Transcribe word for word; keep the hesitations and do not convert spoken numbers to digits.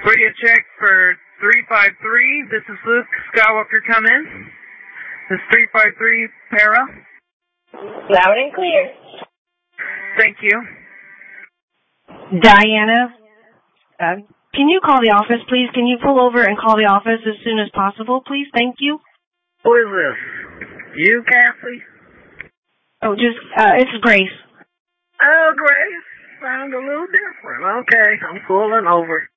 Radio check for three five three. This is Luke Skywalker. Come in. This is three five three Para. Loud and clear. Thank you. Diana, uh, can you call the office, please? Can you pull over and call the office as soon as possible, please? Thank you. Who is this? You, Kathy? Oh, just, uh, it's Grace. Oh, Grace. Sounds a little different. Okay, I'm pulling over.